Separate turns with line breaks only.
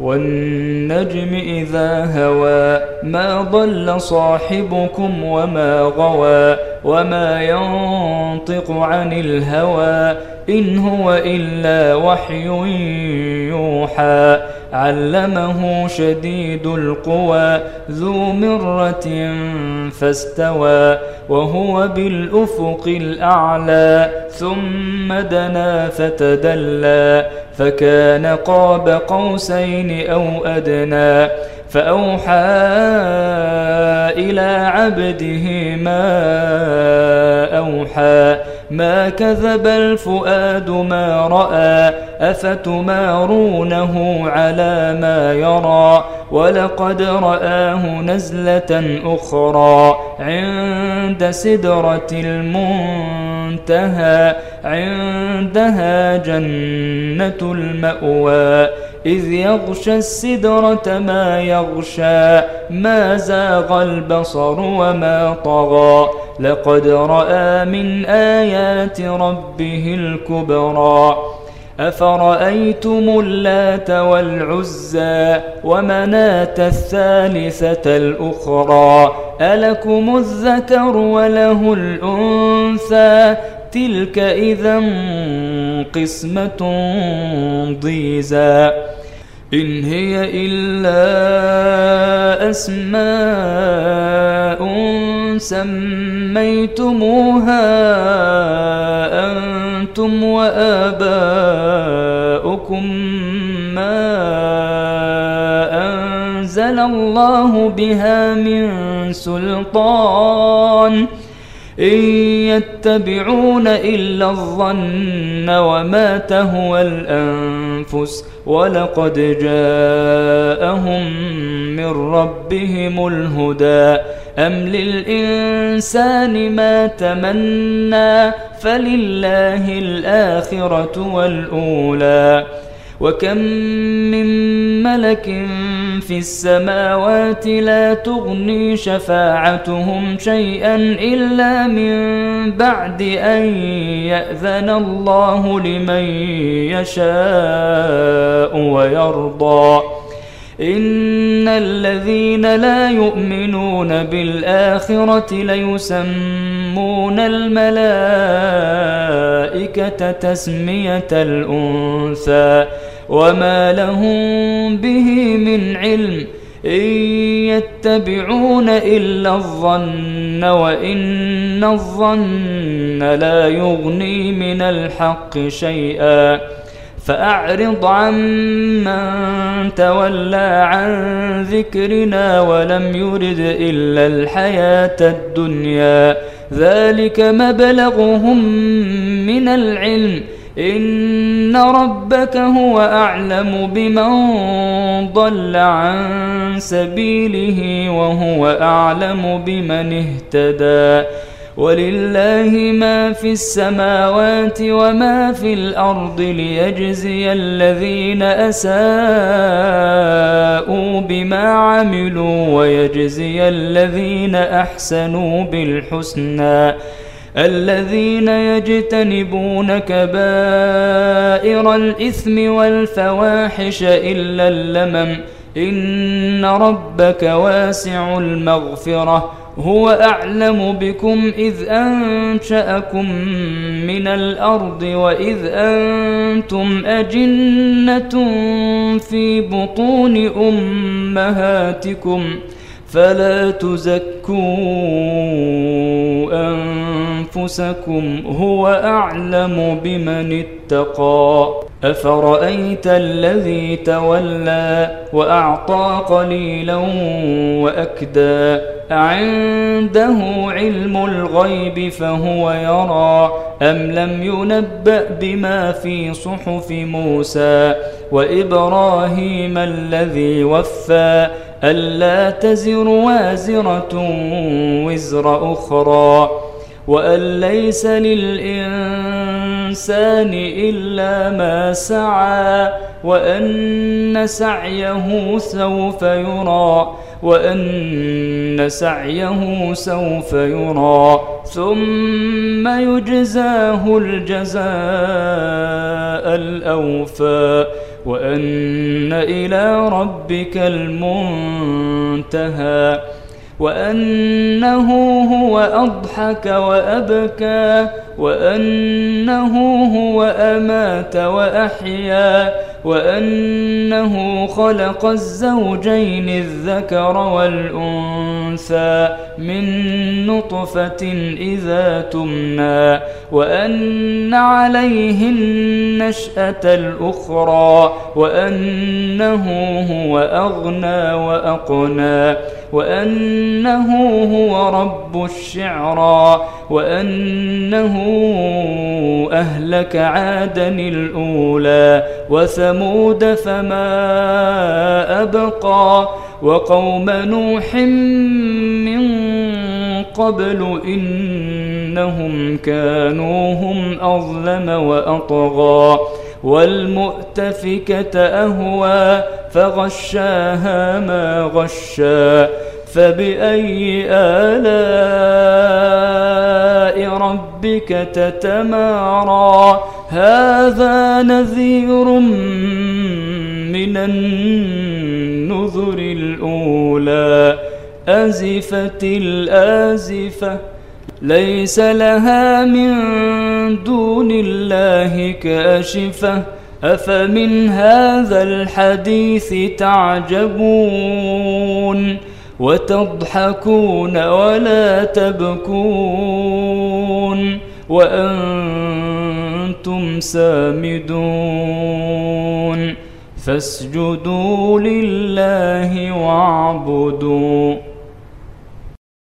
والنجم إذا هوى ما ضل صاحبكم وما غوى وما ينطق عن الهوى إن هو إلا وحي يوحى علمه شديد القوى ذو مرة فاستوى وهو بالأفق الأعلى ثم دنا فتدلى فكان قاب قوسين أو أدنى فأوحى إلى عبده ما أوحى ما كذب الفؤاد ما رأى أفتمارونه على ما يرى ولقد رآه نزلة أخرى عند سدرة المنتهى عندها جنة المأوى إذ يغشى السدرة ما يغشى ما زاغ البصر وما طغى لقد رأى من آيات ربه الكبرى أفرأيتم اللات والعزى ومناة الثالثة الأخرى ألكم الذكر وله الأنثى تلك إذا قسمة ضيزى إن هي إلا أسماء سميتموها أنتم وآباؤكم ما أنزل الله بها من سلطان إن يتبعون إلا الظن وما تهوى الأنفس ولقد جاءهم من ربهم الهدى أم للإنسان ما تمنى فلله الآخرة والأولى وكم من ملك في السماوات لا تغني شفاعتهم شيئا إلا من بعد أن يأذن الله لمن يشاء ويرضى إن الذين لا يؤمنون بالآخرة ليسمون الملائكة تسمية الأنثى وما لهم به من علم إن يتبعون إلا الظن وإن الظن لا يغني من الحق شيئا فأعرض عمن تولى عن ذكرنا ولم يرد إلا الحياة الدنيا ذلك مبلغهم من العلم إن ربك هو أعلم بمن ضل عن سبيله وهو أعلم بمن اهتدى ولله ما في السماوات وما في الأرض ليجزي الذين أساءوا بما عملوا ويجزي الذين أحسنوا بالحسنى الذين يجتنبون كبائر الإثم والفواحش إلا اللمم إن ربك واسع المغفرة هو أعلم بكم إذ أنشأكم من الأرض وإذ أنتم أجنة في بطون أمهاتكم فلا تزكوا أنفسكم هو أعلم بمن اتقى أفرأيت الذي تولى وأعطى قليلا وأكدى أعنده علم الغيب فهو يرى أم لم ينبأ بما في صحف موسى وإبراهيم الذي وفى ألا تزر وازرة وزر أخرى وأن ليس للإنسان إلا ما سعى وأن سعيه سوف يرى وأن سعيه سوف يرى ثم يجزاه الجزاء الأوفى وأن إلى ربك المنتهى وأنه هو أضحك وأبكى وأنه هو أمات وأحيا وأنه خلق الزوجين الذكر والأنثى من نطفة إذا تمنى وأن عليه النشأة الأخرى وأنه هو أغنى وأقنى وأنه هو رب الشعرى وأنه أهلك عادا الأولى وثمود فما أبقى وقوم نوح من قبل إنهم كانوا هم أظلم وأطغى والمؤتفكة أهوى فغشاها ما غشى فبأي آلاء ربك تتمارى هذا نذير من النذر الأولى أزفت الآزفة ليس لها من دون الله كاشفة أفمن هذا الحديث تعجبون وتضحكون ولا تبكون وأنتم سامدون فاسجدوا لله واعبدوا